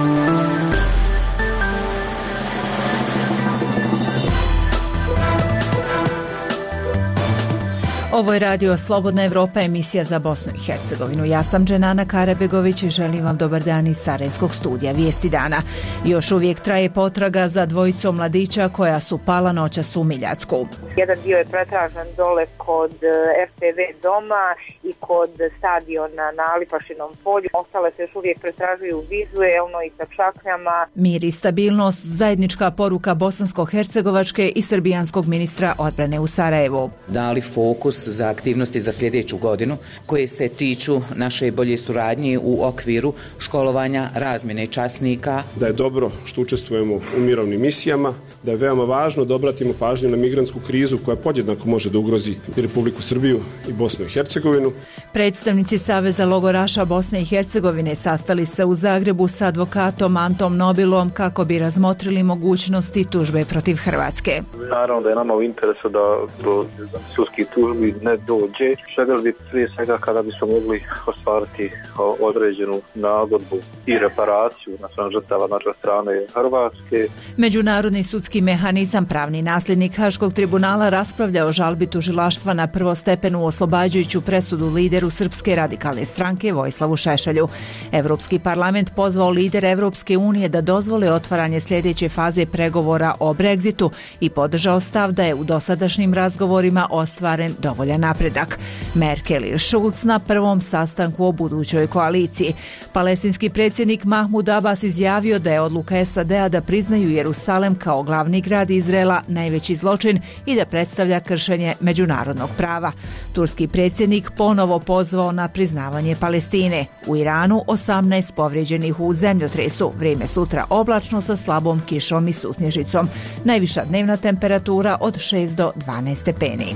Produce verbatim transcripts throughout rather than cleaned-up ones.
Ovo je radio Slobodna Evropa, emisija za Bosnu i Hercegovinu. Ja sam Dženana Karabegović i želim vam dobar dan iz Sarajevskog studija Vijesti dana. Još uvijek traje potraga za dvojicom mladića koja su pala noćas u Miljacku. Jedan dio je pretražen dole kod er te ve doma i kod stadiona na Alipašinom polju. Ostale se još uvijek pretražuju vizuelno i sa čakljama. Mir i stabilnost, zajednička poruka bosansko-hercegovačke i srbijanskog ministra odbrane u Sarajevu. Dali fokus za aktivnosti za sljedeću godinu koje se tiču naše bolje suradnje u okviru školovanja, razmjene časnika. Da je dobro što učestvujemo u mirovnim misijama, da je veoma važno da obratimo pažnju na migrantsku krizu koja podjednako može da ugrozi i Republiku Srbiju i Bosnu i Hercegovinu. Predstavnici Saveza logoraša Bosne i Hercegovine sastali se u Zagrebu sa advokatom Antom Nobilom kako bi razmotrili mogućnosti tužbe protiv Hrvatske. Naravno da je nama u interesu da do sudskih tužbi ne dođe. Željeli bi prije svega kada bismo mogli ostvariti određenu nagodbu i reparaciju na stran žrtava naše strane Hrvatske. Međunarodni sudski mehanizam, pravni nasljednik Haškog tribunala, raspravlja o žalbi tužilaštva na prvostepenu oslobađajuću presudu lideru Srpske radikalne stranke Vojislavu Šešelju. Evropski parlament pozvao lidere Evropske unije da dozvole otvaranje sljedeće faze pregovora o Brexitu i podržao stav da je u dosadašnjim razgovorima ostvaren dovoljan napredak. Merkel i Schulz na prvom sastanku o budućoj koaliciji. Palestinski predsjednik Mahmud Abbas izjavio da je odluka es a de a da priznaju Jerusalem kao glavni grad Izraela najveći zločin i da predstavlja kršenje međunarodnog prava. Turski predsjednik ponovo pozvao na priznavanje Palestine. U Iranu osamnaest povrijeđenih u zemljotresu. Vrijeme sutra oblačno sa slabom kišom i susnježicom. Najviša dnevna temperatura od šest do dvanaest stepeni.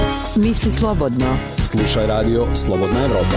Misli slobodno. Slušaj radio Slobodna Evropa.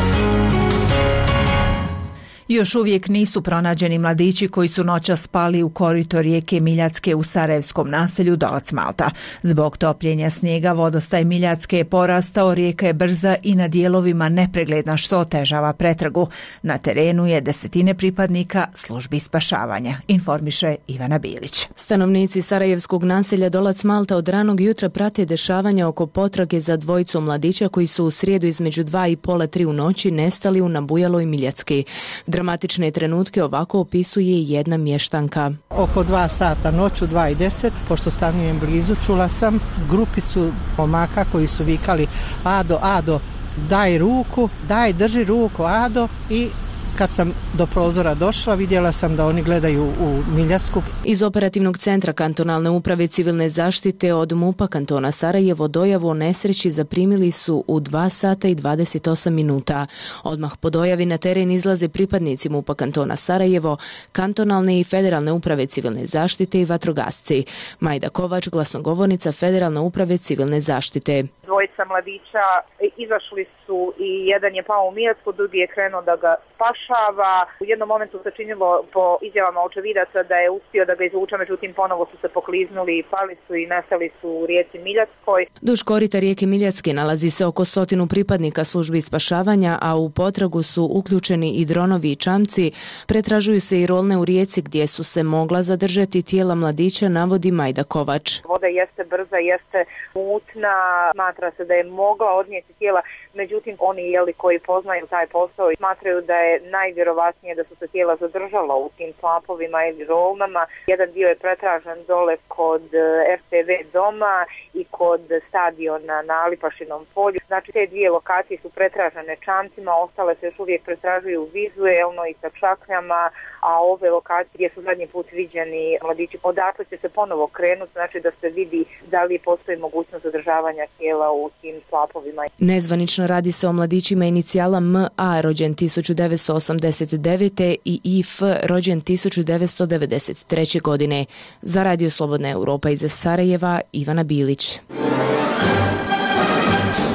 Još uvijek nisu pronađeni mladići koji su noćas spali u korito rijeke Miljacke u sarajevskom naselju Dolac Malta. Zbog topljenja snijega vodostaj Miljacke je porastao, rijeka je brza i na dijelovima nepregledna što otežava pretragu. Na terenu je desetine pripadnika službi spašavanja, informiše Ivana Bilić. Stanovnici sarajevskog naselja Dolac Malta od ranog jutra prate dešavanja oko potrage za dvojicu mladića koji su u srijedu između dva i pola tri u noći nestali u nabujaloj Miljacki. Dramatične trenutke ovako opisuje jedna mještanka. Oko dva sata noću, dva i deset, pošto stanujem blizu, čula sam grupi su momaka koji su vikali Ado, Ado, daj ruku, daj, drži ruku, Ado, i kad sam do prozora došla, vidjela sam da oni gledaju u Miljacku. Iz operativnog centra kantonalne uprave civilne zaštite od MUP-a kantona Sarajevo dojavu o nesreći zaprimili su u dva sata i dvadeset osam minuta. Odmah po dojavi na teren izlaze pripadnici MUP-a kantona Sarajevo, kantonalne i federalne uprave civilne zaštite i vatrogasci. Majda Kovač, glasnogovornica federalne uprave civilne zaštite. Dvojica mladića izašli su i jedan je pao u Miljacku, drugi je krenuo da ga spašava. U jednom momentu se činilo po izjavama očevidaca da je uspio da ga izvuče, međutim ponovo su se pokliznuli i pali su i nestali su u rijeci Miljackoj. Duž korita rijeke Miljacke nalazi se oko stotinu pripadnika službi spašavanja, a u potragu su uključeni i dronovi i čamci. Pretražuju se i rolne u rijeci gdje su se mogla zadržati tijela mladića, navodi Majda Kovač. Voda jeste brza, jeste mutna, smatra se da je mogla odnijeti tijela, međutim oni jeli koji poznaju taj posao i smatraju da je najvjerovatnije da su se tijela zadržala u tim slapovima ili rolnama. Jedan dio je pretražen dole kod er te ve doma i kod stadiona na Alipašinom polju. Znači te dvije lokacije su pretražene čamcima, ostale se još uvijek pretražuju vizuelno i sa čakljama, a ove lokacije gdje su zadnji put viđeni mladići, odatle će se ponovo krenuti, znači da se vidi da li postoji mogućnost zadržavanja tijela u tim slapovima. Nezvanično radi se o mladićima inicijala M A rođen tisuću devetsto osamdeset devete i I F rođen tisuću devetsto devedeset treće godine. Za Radio Slobodna Europa iz Sarajeva, Ivana Bilić.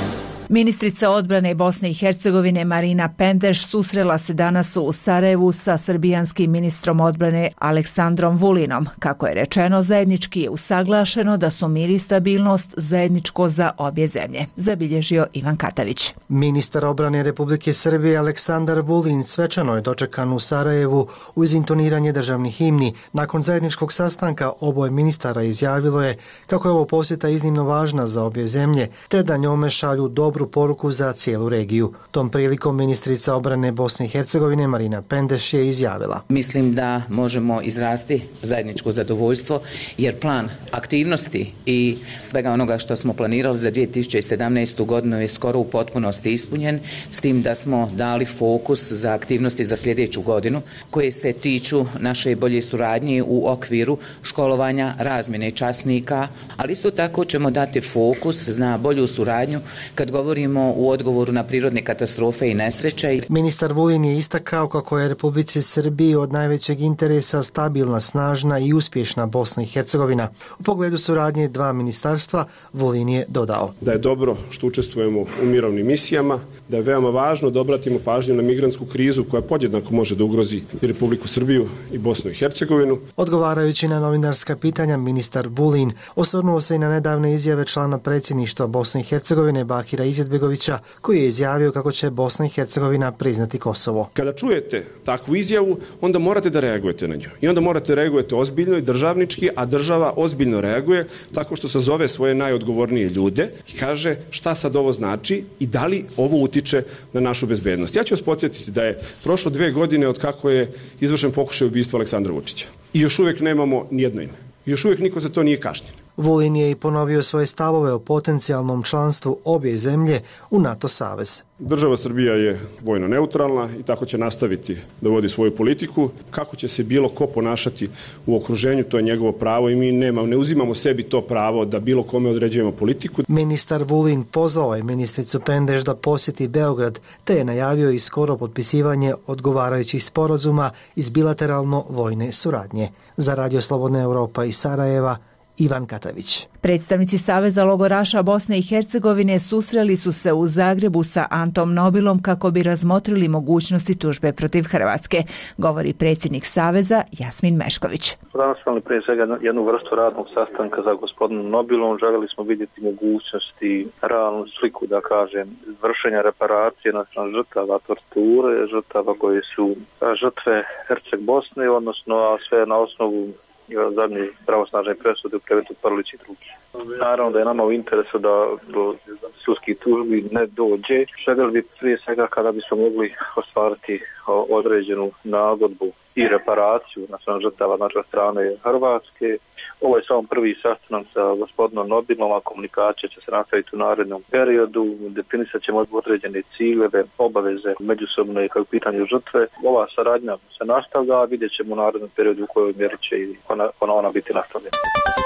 Ministrica odbrane Bosne i Hercegovine Marina Pendeš susrela se danas u Sarajevu sa srbijanskim ministrom odbrane Aleksandrom Vulinom. Kako je rečeno, zajednički je usaglašeno da su mir i stabilnost zajedničko za obje zemlje, zabilježio Ivan Katavić. Ministar odbrane Republike Srbije Aleksandar Vulin svečano je dočekan u Sarajevu uz intoniranje državnih himni. Nakon zajedničkog sastanka oboje ministara izjavilo je kako je ovo posjeta iznimno važna za obje zemlje, te da njome šalju dobru poruku za cijelu regiju. Tom prilikom ministrica odbrane Bosne i Hercegovine Marina Pendeš je izjavila: Mislim da možemo izrasti zajedničko zadovoljstvo jer plan aktivnosti i svega onoga što smo planirali za dvije tisuće sedamnaestu godinu je skoro u potpunosti ispunjen, s tim da smo dali fokus za aktivnosti za sljedeću godinu koje se tiču naše bolje suradnje u okviru školovanja, razmjene časnika, ali isto tako ćemo dati fokus na bolju suradnju kad govorimo u odgovoru na prirodne katastrofe i nesreće. Ministar Vulin je istakao kako je Republici Srbiji od najvećeg interesa stabilna, snažna i uspješna Bosna i Hercegovina. U pogledu suradnje dva ministarstva Vulin je dodao da je dobro što učestvujemo u mirovnim misijama, da je veoma važno da obratimo pažnju na migrantsku krizu koja podjednako može da ugrozi i Republiku Srbiju i Bosnu i Hercegovinu. Odgovarajući na novinarska pitanja, ministar Vulin osvrnuo se i na nedavne izjave člana predsjedništva Bosne i Hercegovine Bakira Izetbegovića, koji je izjavio kako će Bosna i Hercegovina priznati Kosovo. Kada čujete takvu izjavu, onda morate da reagujete na nju. I onda morate da reagujete ozbiljno i državnički, a država ozbiljno reaguje tako što sazove svoje najodgovornije ljude i kaže šta sad ovo znači i da li ovo utiče na našu bezbednost. Ja ću vas podsjetiti da je prošlo dve godine od kako je izvršen pokušaj ubistva Aleksandra Vučića. I još uvijek nemamo nijedno ime. I još uvijek niko za to nije kažnjen. Vulin je i ponovio svoje stavove o potencijalnom članstvu obje zemlje u NATO savez. Država Srbija je vojno neutralna i tako će nastaviti da vodi svoju politiku. Kako će se bilo ko ponašati u okruženju, to je njegovo pravo i mi nema, ne uzimamo sebi to pravo da bilo kome određujemo politiku. Ministar Vulin pozvao je ministricu Pendeš da posjeti Beograd, te je najavio i skoro potpisivanje odgovarajućih sporazuma iz bilateralno vojne suradnje. Za Radio Slobodna Europa iz Sarajeva, Ivan Katavić. Predstavnici Saveza logoraša Bosne i Hercegovine susreli su se u Zagrebu sa Antom Nobilom kako bi razmotrili mogućnosti tužbe protiv Hrvatske, govori predsjednik Saveza Jasmin Mešković. Danas smo prije svega jednu vrstu radnog sastanka za gospodinom Nobilom. Željeli smo vidjeti mogućnosti, realnu sliku, da kažem, vršenja reparacije naspram žrtava torture, žrtava koje su žrtve Herceg Bosne, odnosno a sve na osnovu zadnje pravosnažne presude u predmetu Prlić i drugi. Naravno da je nama u interesu da do sudskih tužbi ne dođe. Željeli bi prije svega kada bismo mogli ostvariti određenu nagodbu i reparaciju naspram žrtava naše strane Hrvatske. Ovo je samo prvi sastanak sa gospodinom Nobilom, a komunikacija će se nastaviti u narednom periodu. Definisat ćemo određene ciljeve, obaveze međusobno i kao pitanju žrtve. Ova saradnja se nastavlja, a vidjet ćemo u narednom periodu u kojoj mjeri će i ona, ona biti nastavljena.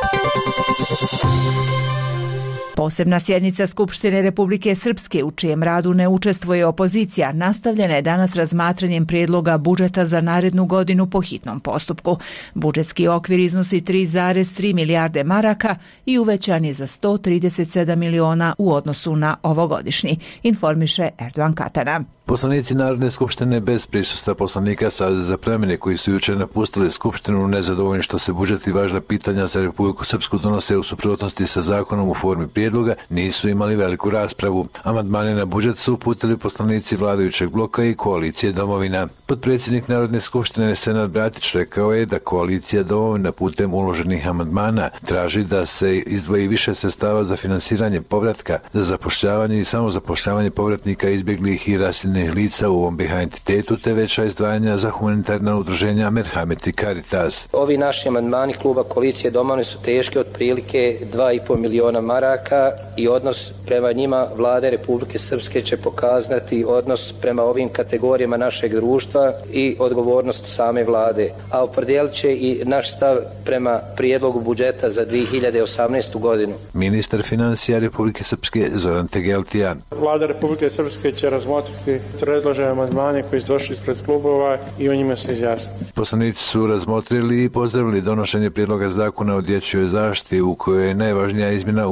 Posebna sjednica Skupštine Republike Srpske, u čijem radu ne učestvuje opozicija, nastavljena je danas razmatranjem prijedloga budžeta za narednu godinu po hitnom postupku. Budžetski okvir iznosi tri zarez tri milijarde maraka i uvećan je za sto trideset sedam miliona u odnosu na ovogodišnji, informiše Erdogan Katana. Poslanici Narodne skupštine bez prisustva poslanika Saveza za promjene koji su jučer napustili skupštinu nezadovoljni što se budžet i važna pitanja za Republiku Srpsku donose u suprotnosti sa zakonom u formi prijedloga, nisu imali veliku raspravu. Amandmane na budžet su uputili poslanici vladajućeg bloka i koalicije Domovina. Potpredsjednik Narodne skupštine Senad Bratić rekao je da koalicija Domovina putem uloženih amandmana traži da se izdvoji više sredstava za finansiranje povratka, za zapošljavanje i samozapošljavanje povratnika izbjeglih i raseljenih lica u ovom entitetu, te veća izdvajanja za humanitarna udruženja Merhamet i Caritas. Ovi naši amandmani kluba koalicije Domovine su teški otprilike dva i po miliona maraka i odnos prema njima Vlade Republike Srpske će pokazati odnos prema ovim kategorijama našeg društva i odgovornost same vlade, a opredijelit će i naš stav prema prijedlogu budžeta za dvije hiljade osamnaestu godinu. Ministar financija Republike Srpske Zoran Tegeltija. Vlada Republike Srpske će razmotriti predložene amandmane koji su došli ispred klubova i o njima se izjasniti. Poslanici su razmotrili i pozdravili donošenje prijedloga zakona o dječjoj zaštiti u kojoj je najvažnija izmjena uvođenjem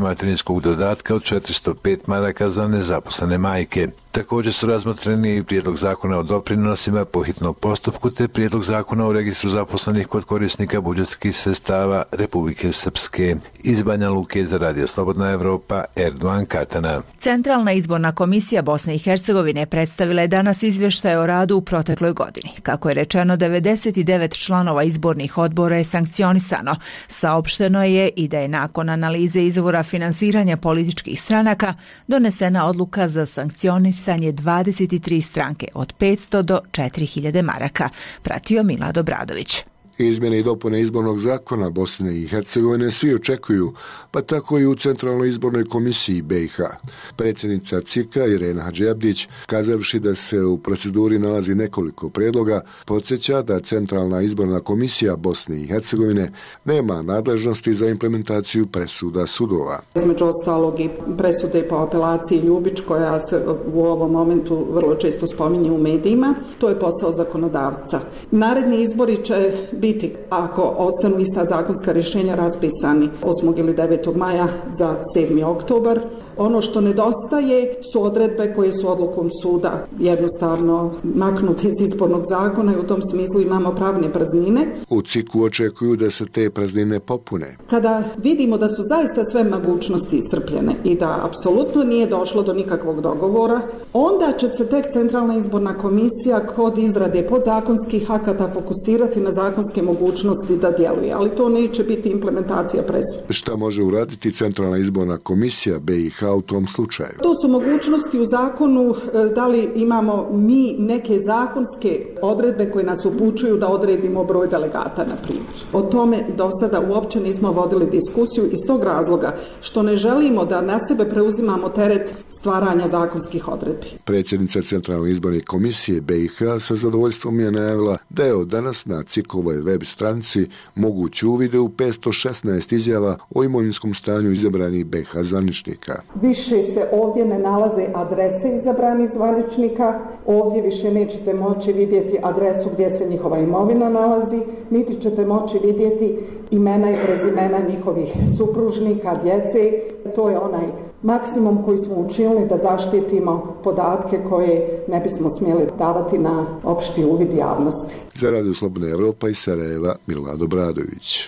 materinskog dodatka od četiristo pet maraka za nezaposlene majke. Također su razmotreni i prijedlog zakona o doprinosima po hitnom postupku te prijedlog zakona o registru zaposlenih kod korisnika budžetskih sredstava Republike Srpske. Iz Banja Luke za Radio Slobodna Evropa, Erdogan Katana. Centralna izborna komisija Bosne i Hercegovine predstavila je danas izvještaj o radu u protekloj godini. Kako je rečeno, devedeset devet članova izbornih odbora je sankcionisano. Saopšteno je i da je nakon analize izvora finansiranja političkih stranaka donesena odluka za sankcionisanje dvadeset tri stranke od petsto do četiri hiljade maraka. Pratio Milad Obradović. Izmjene i dopune izbornog zakona Bosne i Hercegovine svi očekuju, pa tako i u Centralnoj izbornoj komisiji B i H. Predsjednica C I K-a Irena Hadžiabdić, kazavši da se u proceduri nalazi nekoliko predloga, podsjeća da Centralna izborna komisija Bosne i Hercegovine nema nadležnosti za implementaciju presuda sudova. Između ostalog i presude po apelaciji Ljubić, koja se u ovom momentu vrlo često spominje u medijima, to je posao zakonodavca. Naredni izbori će biti, ako ostanu ista zakonska rješenja, raspisani osmog ili devetog maja za sedmi oktobar. Ono što nedostaje su odredbe koje su odlukom suda jednostavno maknute iz izbornog zakona i u tom smislu imamo pravne praznine. U C I K-u očekuju da se te praznine popune. Kada vidimo da su zaista sve mogućnosti iscrpljene i da apsolutno nije došlo do nikakvog dogovora, onda će se tek Centralna izborna komisija kod izrade podzakonskih akata fokusirati na zakonske mogućnosti da djeluje, ali to neće biti implementacija presude. Šta može uraditi Centralna izborna komisija B i H u tom slučaju? To su mogućnosti u zakonu, da li imamo mi neke zakonske odredbe koje nas upućuju da odredimo broj delegata, na primjer. O tome do sada uopće nismo vodili diskusiju iz tog razloga što ne želimo da na sebe preuzimamo teret stvaranja zakonskih odredbi. Predsjednica Centralne izborne komisije B i H sa zadovoljstvom je najavila da je od danas na C I K-ovoj web stranici mogući uvide u petsto šesnaest izjava o imovinskom stanju izabranih B i H zvaničnika. Više se ovdje ne nalaze adrese izabranih zvaničnika, ovdje više nećete moći vidjeti adresu gdje se njihova imovina nalazi, niti ćete moći vidjeti imena i prezimena njihovih supružnika, djece. To je onaj maksimum koji smo učinili da zaštitimo podatke koje ne bismo smjeli davati na opšti uvid javnosti. Za Radio Slobodna Evropa iz Sarajeva, Milad Obradović.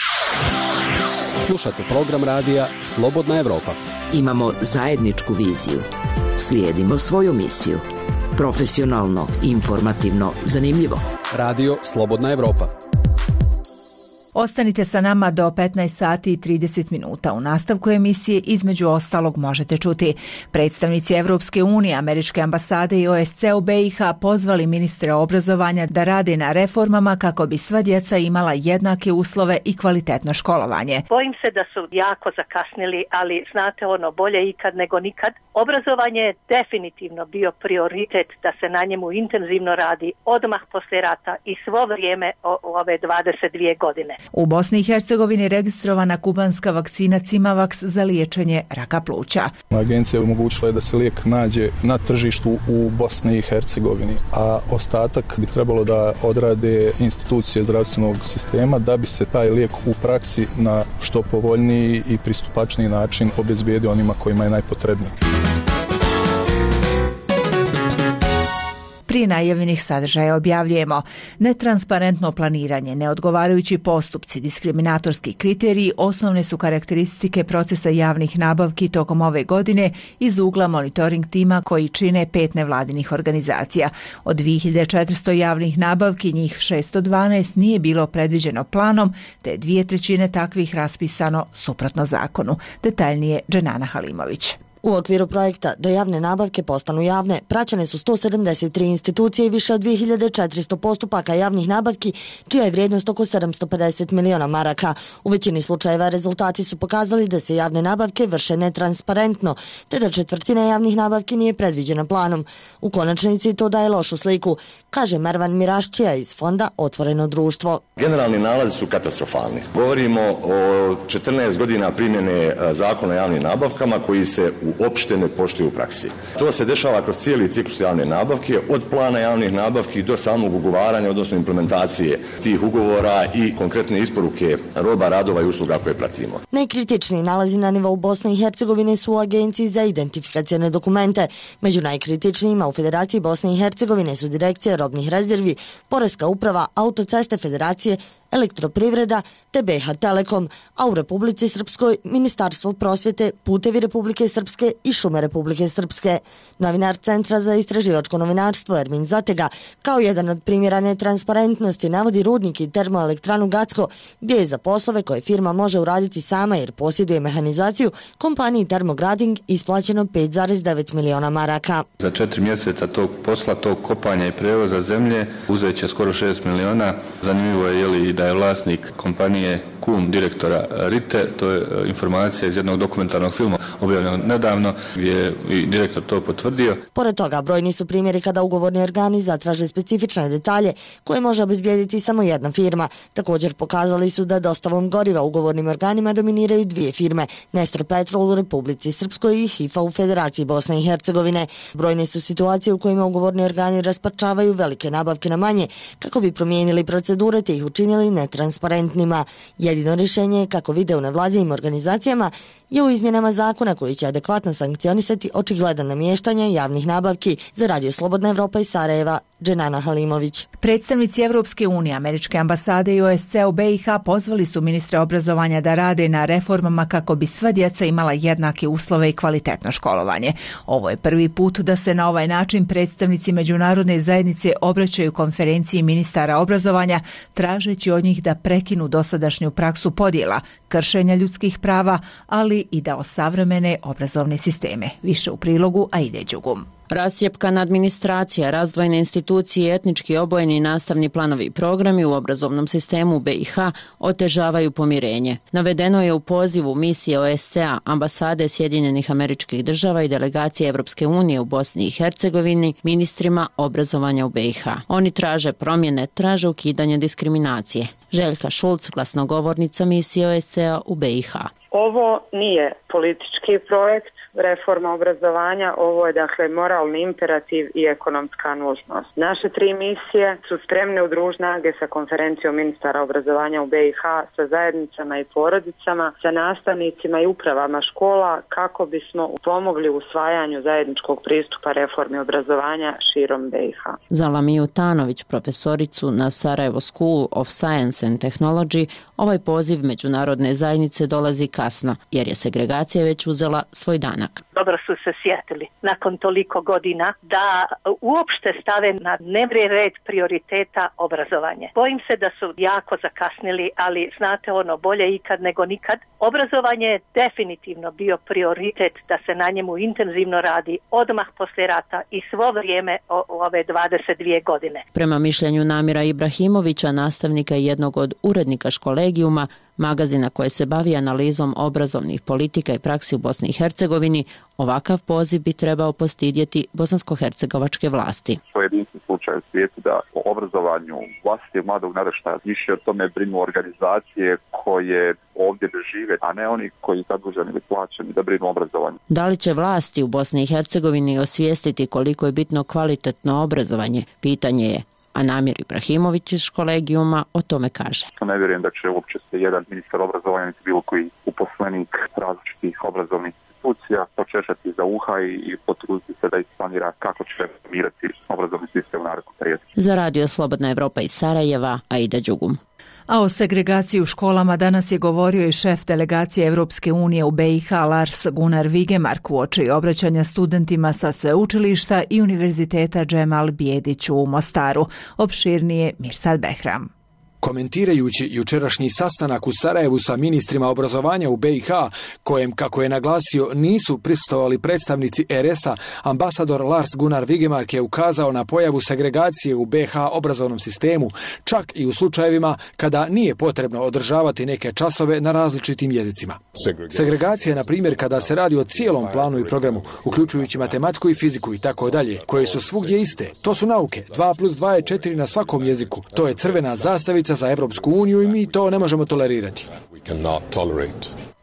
Slušate program radija Slobodna Evropa. Imamo zajedničku viziju. Slijedimo svoju misiju. Profesionalno, informativno, zanimljivo. Radio Slobodna Evropa. Ostanite sa nama do petnaest sati i trideset minuta. U nastavku emisije između ostalog možete čuti: predstavnici Evropske unije, Američke ambasade i O S C u B i H pozvali ministra obrazovanja da rade na reformama kako bi sva djeca imala jednake uslove i kvalitetno školovanje. Bojim se da su jako zakasnili, ali znate ono, bolje ikad nego nikad. Obrazovanje je definitivno bio prioritet da se na njemu intenzivno radi odmah poslije rata i svo vrijeme o, ove dvadeset dvije godine. U Bosni i Hercegovini registrovana kubanska vakcina Cimavax za liječenje raka pluća. Agencija omogućila je da se lijek nađe na tržištu u Bosni i Hercegovini, a ostatak bi trebalo da odrade institucije zdravstvenog sistema da bi se taj lijek u praksi na što povoljniji i pristupačniji način obezbijedio onima kojima je najpotrebniji. Prije najavljenih sadržaja objavljujemo: netransparentno planiranje, neodgovarajući postupci, diskriminatorski kriteriji osnovne su karakteristike procesa javnih nabavki tokom ove godine iz ugla monitoring tima koji čine pet nevladinih organizacija. Od dvije hiljade četiristo javnih nabavki njih šesto dvanaest nije bilo predviđeno planom, te dvije trećine takvih raspisano suprotno zakonu. Detaljnije Dženana Halimović. U okviru projekta da javne nabavke postanu javne, praćene su sto sedamdeset tri institucije i više od dvije hiljade četiristo postupaka javnih nabavki, čija je vrijednost oko sedamsto pedeset miliona maraka. U većini slučajeva rezultati su pokazali da se javne nabavke vrše netransparentno, te da četvrtina javnih nabavki nije predviđena planom. U konačnici to daje lošu sliku, kaže Mervan Mirašćija iz fonda Otvoreno društvo. Generalni nalazi su katastrofalni. Govorimo o četrnaest godina primjene zakona o javnim nabavkama koji se u uopšte ne poštuju u praksi. To se dešava kroz cijeli ciklus javne nabavke, od plana javnih nabavki do samog ugovaranja, odnosno implementacije tih ugovora i konkretne isporuke roba, radova i usluga koje pratimo. Najkritičniji nalazi na nivou Bosne i Hercegovine su u Agenciji za identifikacione dokumente. Među najkritičnijima u Federaciji Bosne i Hercegovine su Direkcija robnih rezervi, Poreska uprava, Autoceste Federacije, Elektroprivreda te B H Telekom, a u Republici Srpskoj Ministarstvo prosvjete, Putevi Republike Srpske i Šume Republike Srpske. Novinar Centra za istraživačko novinarstvo Ermin Zatega kao jedan od primjera netransparentnosti navodi rudnik i termoelektranu Gacko, gdje je za poslove koje firma može uraditi sama jer posjeduje mehanizaciju, kompaniji Termograding isplaćeno pet zarez devet miliona maraka. Za četiri mjeseca tog posla, tog kopanja i prevoza zemlje uzet će skoro šest miliona. Zanimljivo je jeli da je vlasnik kompanije kum direktora Rite, to je informacija iz jednog dokumentarnog filma objavljenog nedavno gdje je i direktor to potvrdio. Pored toga, brojni su primjeri kada ugovorni organi zatraže specifične detalje koje može obezbijediti samo jedna firma. Također pokazali su da dostavom goriva ugovornim organima dominiraju dvije firme, Nestor Petrol u Republici Srpskoj i H I F A u Federaciji Bosne i Hercegovine. Brojne su situacije u kojima ugovorni organi rasparčavaju velike nabavke na manje kako bi promijenili procedure te ih učinili netransparentnima. Jedino rješenje, kako vide u nevladinim organizacijama, je u izmjenama zakona koji će adekvatno sankcionisati očigledan namještanja javnih nabavki. Za Radio Slobodna Evropa iz Sarajeva, Dženana Halimović. Predstavnici Evropske unije, Američke ambasade i O S C E u B i H pozvali su ministre obrazovanja da rade na reformama kako bi sva djeca imala jednake uslove i kvalitetno školovanje. Ovo je prvi put da se na ovaj način predstavnici međunarodne zajednice obraćaju konferenciji ministara obrazovanja, tražeći od njih da prekinu dosadašnju praksu podjela, kršenja ljudskih prava, ali i da osavremene obrazovne sisteme. Više u prilogu Aide Đugum. Rascjepkana administracija, razdvojene institucije i etnički obojeni nastavni planovi i programi u obrazovnom sistemu u B i H otežavaju pomirenje. Navedeno je u pozivu misije O S C E, ambasade Sjedinjenih Američkih Država i delegacije Evropske unije u Bosni i Hercegovini ministrima obrazovanja u B i H. Oni traže promjene, traže ukidanje diskriminacije. Željka Šulc, glasnogovornica misije O S C E u B i H. Ovo nije politički projekt, reforma obrazovanja, ovo je dakle moralni imperativ i ekonomska nužnost. Naše tri misije su spremne udružiti snage sa konferencijom ministara obrazovanja u B i H, sa zajednicama i porodicama, sa nastavnicima i upravama škola kako bismo pomogli u usvajanju zajedničkog pristupa reformi obrazovanja širom B i H. Za Lamiju Tanović, profesoricu na Sarajevo School of Science and Technology, ovaj poziv međunarodne zajednice dolazi kasno, jer je segregacija već uzela svoj danak. Dobro su se sjetili nakon toliko godina da uopšte stave na dnevni red prioriteta obrazovanje. Bojim se da su jako zakasnili, ali znate ono, bolje ikad nego nikad. Obrazovanje je definitivno bio prioritet da se na njemu intenzivno radi odmah poslije rata i svo vrijeme ove dvadeset dvije godine. Prema mišljenju Namira Ibrahimovića, nastavnika i jednog od urednika Školegijuma, magazina koje se bavi analizom obrazovnih politika i praksi u Bosni i Hercegovini, ovakav poziv bi trebao postidjeti bosansko-hercegovačke vlasti. To je jedinstven slučaj u svijetu da o obrazovanju vlastite mladog naraštaja više o tome brinu organizacije koje ovdje žive, a ne oni koji zaduženi ili plaćeni da brinu obrazovanju. Da li će vlasti u Bosni i Hercegovini osvijestiti koliko je bitno kvalitetno obrazovanje? Pitanje je. A Namir Ibrahimović iz Školegijuma o tome kaže. Ne vjerujem da će uopće se jedan ministar obrazovanja ili bilo koji uposlenik različitih obrazovnih institucija počešati za uha i potruditi se da isplanira kako će mirati obrazovni sistem u narednom periodu. Za Radio Slobodna Evropa iz Sarajeva, Aida Đugum. A o segregaciji u školama danas je govorio i šef delegacije Evropske unije u B i H Lars Gunnar Vigemark uoči obraćanja studentima sa sveučilišta i Univerziteta Džemal Bijedić u Mostaru. Opširnije Mirsad Behram. Komentirajući jučerašnji sastanak u Sarajevu sa ministrima obrazovanja u B i H, kojem, kako je naglasio, nisu prisustvovali predstavnici R S A, ambasador Lars Gunnar Vigemark je ukazao na pojavu segregacije u B i H obrazovnom sistemu, čak i u slučajevima kada nije potrebno održavati neke časove na različitim jezicima. Segregacija je, na primjer, kada se radi o cijelom planu i programu, uključujući matematiku i fiziku i tako dalje, koje su svugdje iste. To su nauke. dva plus dva je četiri na svakom jeziku. To je crvena zastavica za Evropsku uniju i mi to ne možemo tolerirati.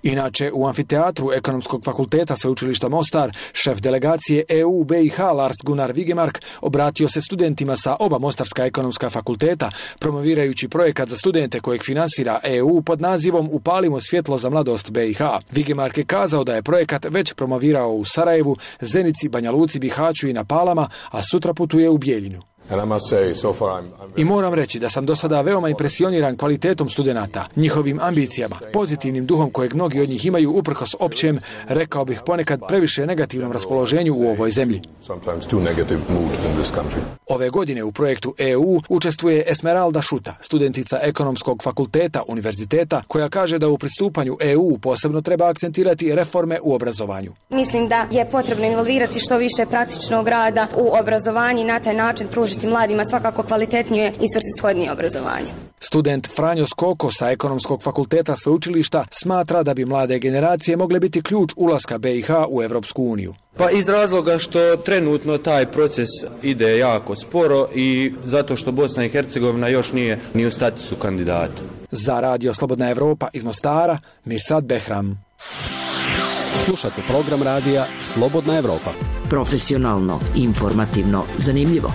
Inače, u amfiteatru Ekonomskog fakulteta Sveučilišta Mostar, šef delegacije E U B i H Lars Gunnar Vigemark obratio se studentima sa oba Mostarska ekonomska fakulteta, promovirajući projekat za studente kojeg finansira E U pod nazivom Upalimo svjetlo za mladost B i H. Vigemark je kazao da je projekat već promovirao u Sarajevu, Zenici, Banja Luci, Bihaću i na Palama, a sutra putuje u Bijeljinu. I moram reći da sam do sada veoma impresioniran kvalitetom studenata, njihovim ambicijama, pozitivnim duhom kojeg mnogi od njih imaju uprkos općem, rekao bih ponekad previše negativnom raspoloženju u ovoj zemlji. Ove godine u projektu E U učestvuje Esmeralda Šuta, studentica Ekonomskog fakulteta univerziteta, koja kaže da u pristupanju E U posebno treba akcentirati reforme u obrazovanju. Mislim da je potrebno involvirati što više praktičnog rada u obrazovanju i na taj način pružiti mladima svakako kvalitetnije i svrsishodnije obrazovanje. Student Franjo Skoko sa Ekonomskog fakulteta sveučilišta smatra da bi mlade generacije mogle biti ključ ulaska B i H u Evropsku uniju. Pa iz razloga što trenutno taj proces ide jako sporo i zato što Bosna i Hercegovina još nije ni u statusu kandidata. Za Radio Slobodna Evropa iz Mostara, Mirsad Behram. Slušate program radija Slobodna Evropa. Profesionalno, informativno, zanimljivo.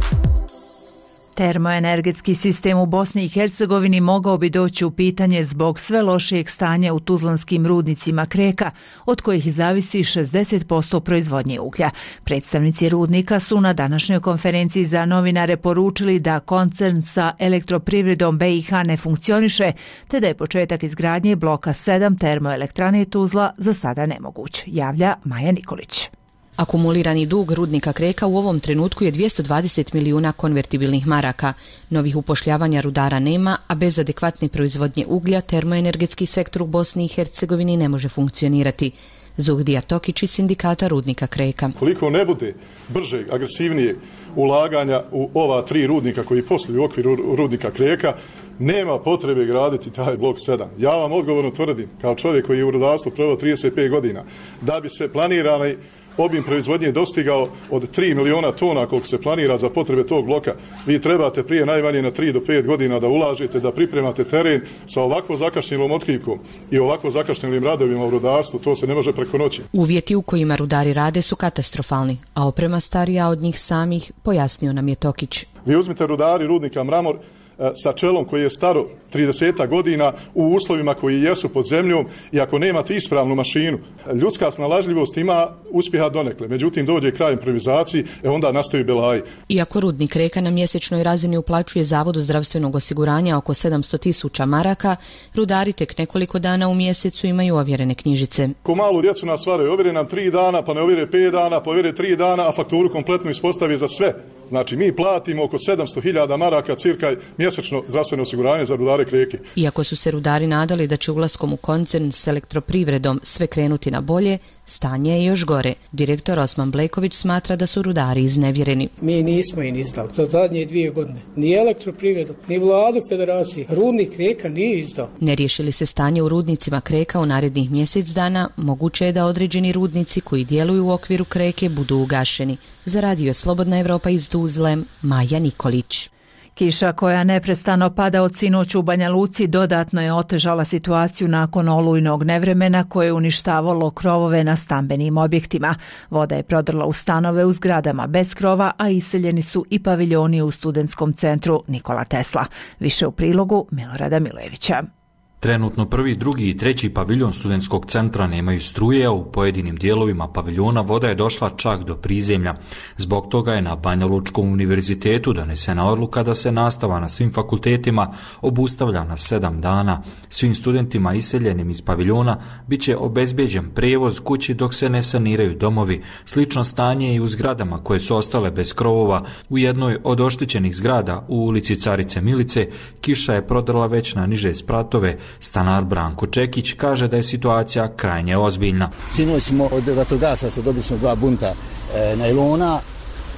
Termoenergetski sistem u Bosni i Hercegovini mogao bi doći u pitanje zbog sve lošijeg stanja u tuzlanskim rudnicima Kreka, od kojih zavisi šezdeset posto proizvodnje uglja. Predstavnici rudnika su na današnjoj konferenciji za novinare poručili da koncern sa elektroprivredom B i H ne funkcioniše, te da je početak izgradnje bloka sedam termoelektrane Tuzla za sada nemoguć, javlja Maja Nikolić. Akumulirani dug rudnika Kreka u ovom trenutku je dvjesto dvadeset milijuna konvertibilnih maraka. Novih upošljavanja rudara nema, a bez adekvatne proizvodnje uglja termoenergetski sektor u Bosni i Hercegovini ne može funkcionirati. Zuhdija Tokić iz sindikata rudnika Kreka. Koliko ne bude bržeg, agresivnijeg ulaganja u ova tri rudnika koji posluju u okviru rudnika Kreka, nema potrebe graditi taj blok sedam. Ja vam odgovorno tvrdim, kao čovjek koji je u rudarstvu proveo trideset pet godina, da bi se planirani obim proizvodnje dostigao od tri miliona tona koliko se planira za potrebe tog bloka, vi trebate prije najmanje na tri do pet godina da ulažete, da pripremate teren sa ovako zakašnjelom otkrivkom i ovako zakašnjelim radovima u rudarstvu, to se ne može preko noći. Uvjeti u kojima rudari rade su katastrofalni, a oprema starija od njih samih, pojasnio nam je Tokić. Vi uzmite rudari rudnika Mramor sa čelom koji je staro trideset godina u uslovima koji jesu pod zemljom i ako nemate ispravnu mašinu, ljudska snalažljivost ima uspjeha donekle, međutim dođe kraj improvizaciji, e onda nastaju belaji. Iako rudnik Kreka na mjesečnoj razini uplaćuje Zavodu zdravstvenog osiguranja oko sedamsto tisuća maraka, rudari tek nekoliko dana u mjesecu imaju ovjerene knjižice. Ko malu djecu nas varaju, ovjere nam tri dana, pa ne ovjere pet dana, pa ovjere tri dana, a fakturu kompletno ispostavi za sve. Znači, mi platimo oko sedamsto hiljada maraka cirka mjesečno zdravstveno osiguranje za rudare Kreke. Iako su se rudari nadali da će ulaskom u koncern s elektroprivredom sve krenuti na bolje, stanje je još gore. Direktor Osman Bleković smatra da su rudari iznevjereni. Mi nismo im izdali za zadnje dvije godine. Ni elektroprivredu, ni vladu federacije. Rudnik Kreka nije izdao. Ne riješi li se stanje u rudnicima Kreka u narednih mjesec dana, moguće je da određeni rudnici koji djeluju u okviru Kreke budu ugašeni. Za Radio Slobodna Evropa iz Tuzle, Maja Nikolić. Kiša koja neprestano pada od sinoć u Banja Luci dodatno je otežala situaciju nakon olujnog nevremena koje je uništavalo krovove na stambenim objektima. Voda je prodrla u stanove u zgradama bez krova, a iseljeni su i paviljoni u studentskom centru Nikola Tesla. Više u prilogu Milorada Milojevića. Trenutno prvi, drugi i treći paviljon studentskog centra nemaju struje, a u pojedinim dijelovima paviljona voda je došla čak do prizemlja. Zbog toga je na Banja Lučkom univerzitetu donesena odluka da se nastava na svim fakultetima obustavlja na sedam dana. Svim studentima iseljenim iz paviljona bit će obezbeđen prijevoz kući dok se ne saniraju domovi. Slično stanje i u zgradama koje su ostale bez krovova. U jednoj od oštećenih zgrada u ulici Carice Milice kiša je prodrla već na niže spratove. Stanar Branko Čekić kaže da je situacija krajnje ozbiljna. Sinoć smo od vatrogasaca dobili smo dva bunta e, najlona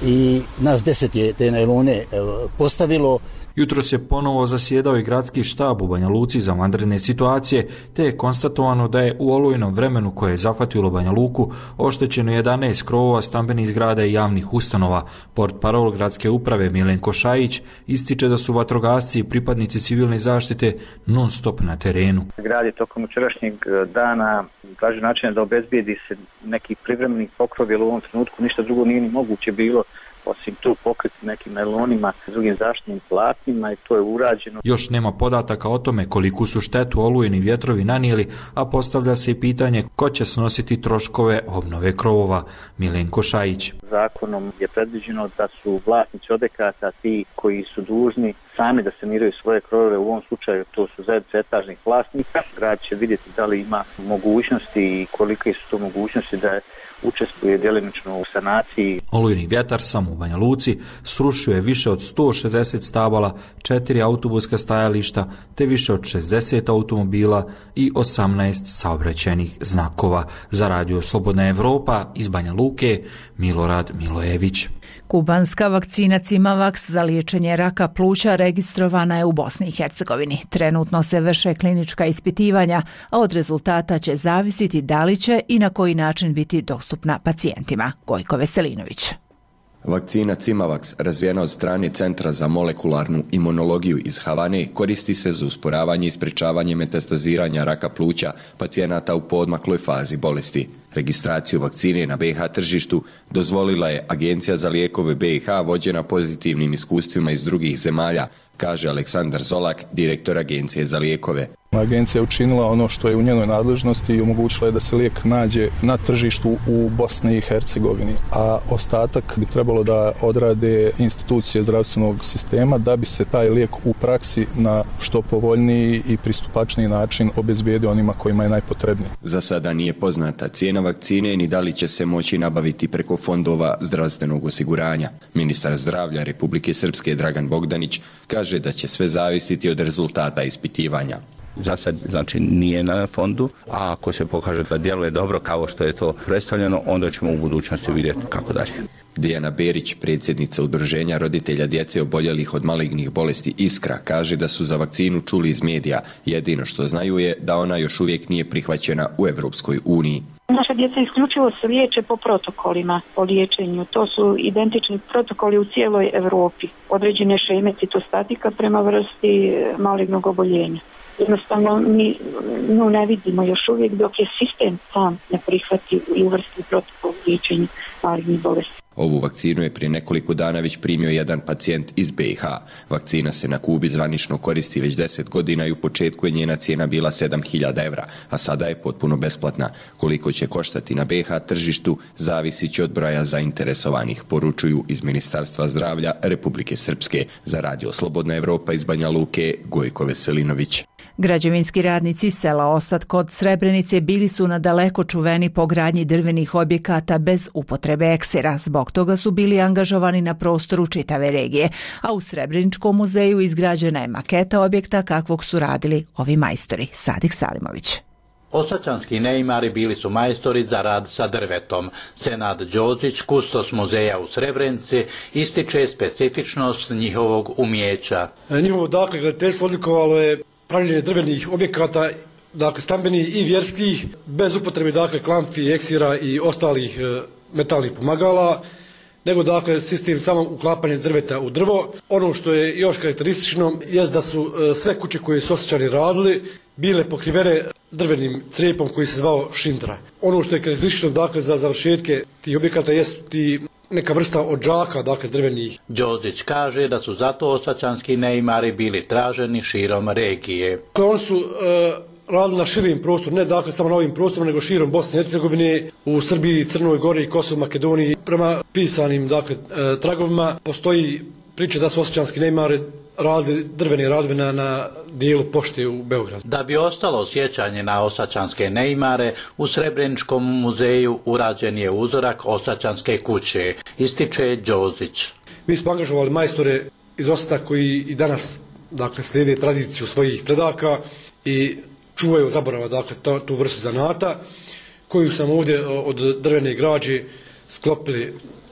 i nas deset je te najlone postavilo. Jutros je ponovo zasjedao i gradski štab u Banja Luci za vanredne situacije, te je konstatovano da je u olujnom vremenu koje je zahvatilo Banja Luku oštećeno jedanaest krovova stambenih zgrada i javnih ustanova. Portparol gradske uprave Milenko Šajić ističe da su vatrogasci i pripadnici civilne zaštite non stop na terenu. Grad je tokom jučerašnjeg dana traži način da obezbijedi se neki privremeni pokrov, jer u ovom trenutku ništa drugo nije ni moguće bilo osim tu pokriti nekim najlonima, drugim zaštitnim platnima, i to je urađeno. Još nema podataka o tome koliku su štetu olujni vjetrovi nanijeli, a postavlja se i pitanje ko će snositi troškove obnove krovova. Milenko Šajić. Zakonom je predviđeno da su vlasnici objekata ti koji su dužni sami da saniraju svoje krovove, u ovom slučaju to su zajednice etažnih vlasnika. Grad će vidjeti da li ima mogućnosti i kolike su to mogućnosti da učestvuje djelimično u sanaciji. Olujni vjetar sam u Banja Luci srušio je više od sto šezdeset stabala, četiri autobuska stajališta, te više od šezdeset automobila i osamnaest saobraćajnih znakova. Za Radio Slobodna Evropa iz Banja Luke, Milorad Milojević. Kubanska vakcina Cimavax za liječenje raka pluća registrovana je u Bosni i Hercegovini. Trenutno se vrše klinička ispitivanja, a od rezultata će zavisiti da li će i na koji način biti dostupna pacijentima. Gojko Veselinović. Vakcina Cimavax, razvijena od strane Centra za molekularnu imunologiju iz Havane, koristi se za usporavanje i sprečavanje metastaziranja raka pluća pacijenata u poodmakloj fazi bolesti. Registraciju vakcine na B i H tržištu dozvolila je Agencija za lijekove B i H vođena pozitivnim iskustvima iz drugih zemalja, kaže Aleksandar Zolak, direktor Agencije za lijekove. Agencija je učinila ono što je u njenoj nadležnosti i omogućila je da se lijek nađe na tržištu u Bosni i Hercegovini, a ostatak bi trebalo da odrade institucije zdravstvenog sistema da bi se taj lijek u praksi na što povoljniji i pristupačniji način obezbijedio onima kojima je najpotrebniji. Za sada nije poznata cijena vakcine ni da li će se moći nabaviti preko fondova zdravstvenog osiguranja. Ministar zdravlja Republike Srpske Dragan Bogdanić kaže da će sve zavisiti od rezultata ispitivanja. Za sad, znači, nije na fondu, a ako se pokaže da djeluje dobro kao što je to predstavljeno, onda ćemo u budućnosti vidjeti kako dalje. Dijana Berić, predsjednica Udruženja roditelja djece oboljelih od malignih bolesti Iskra, kaže da su za vakcinu čuli iz medija. Jedino što znaju je da ona još uvijek nije prihvaćena u Evropskoj uniji. Naša djeca isključivo se liječe po protokolima o liječenju. To su identični protokoli u cijeloj Europi. Određene šeme citostatika prema vrsti malignog oboljenja. Jednostavno mi no, ne vidimo još uvijek dok je sistem sam ne prihvati i uvrsti protokol liječenja malignih bolesti. Ovu vakcinu je prije nekoliko dana već primio jedan pacijent iz B i H. Vakcina se na Kubi zvanično koristi već deset godina i u početku je njena cijena bila sedam hiljada evra, a sada je potpuno besplatna. Koliko će koštati na B i H tržištu zavisit će od broja zainteresovanih, poručuju iz Ministarstva zdravlja Republike Srpske. Za Radio Slobodna Evropa iz Banja Luke, Gojko Veselinović. Građevinski radnici sela Osad kod Srebrenice bili su na daleko čuveni po gradnji drvenih objekata bez upotrebe eksera. Zbog toga su bili angažovani na prostoru čitave regije, a u Srebreničkom muzeju izgrađena je maketa objekta kakvog su radili ovi majstori. Sadik Salimović. Osačanski neimari bili su majstori za rad sa drvetom. Senad Đozić, kustos muzeja u Srebrenici, ističe specifičnost njihovog umjeća. Njihovo dakle graditeljstvo odlikovalo je pravljenje drvenih objekata, dakle stambenih i vjerskih, bez upotrebe dakle klamfi, eksira i ostalih e, metalnih pomagala, nego dakle sistem samo uklapanja drveta u drvo. Ono što je još karakteristično je da su e, sve kuće koje su Osječani radili bile pokrivene drvenim crijepom koji se zvao šindra. Ono što je karakteristično dakle za završetke tih objekata jesu ti neka vrsta odžaka, dakle drvenih. Đozić kaže da su zato osačanski neimari bili traženi širom regije. Oni su e, radili na širim prostoru, ne dakle samo na ovim prostorom, nego širom Bosne i Hercegovine, u Srbiji, Crnoj Gori, Kosovo, Makedoniji. Prema pisanim dakle e, tragovima postoji priča da su osačanski neimari radili drvene radove na, na dijelu pošte u Beogradu. Da bi ostalo sjećanje na osačanske neimare, u Srebreničkom muzeju urađen je uzorak osačanske kuće, ističe Đozić. Mi smo angažovali majstore iz Osata koji i danas dakle, slijede tradiciju svojih predaka i čuvaju zaborava dakle, to, tu vrstu zanata, koju sam ovdje od drvene građe sklopili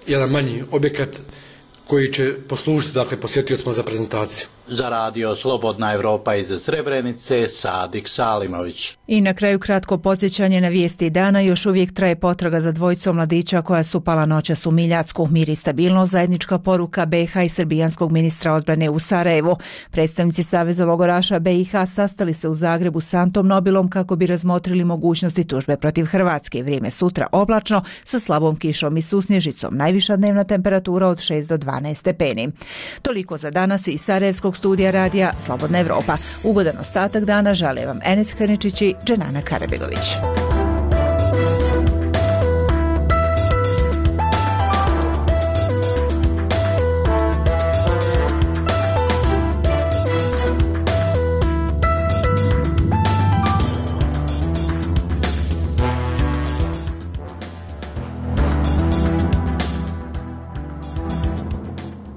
jedan manji objekat koji će poslužiti dakle, posjetiocima za prezentaciju. Za radio Slobodna Evropa iz Srebrenice, Sadik Salimović. I na kraju kratko podsjećanje na vijesti dana. Još uvijek traje potraga za dvojicom mladića koja su pala noćas u Miljacku. Mir i stabilnost, zajednička poruka B i H i srbijanskog ministra odbrane u Sarajevu. Predstavnici Saveza logoraša B i H sastali se u Zagrebu s Antom Nobilom kako bi razmotrili mogućnosti tužbe protiv Hrvatske. Vrijeme sutra oblačno sa slabom kišom i susnježicom. Najviša dnevna temperatura od šest do dvanaest stepeni. Toliko za danas iz Sarajevskog studija radija Slobodna Evropa. Ugodan ostatak dana žele vam Enes Hrničić i Dženana Karabegović.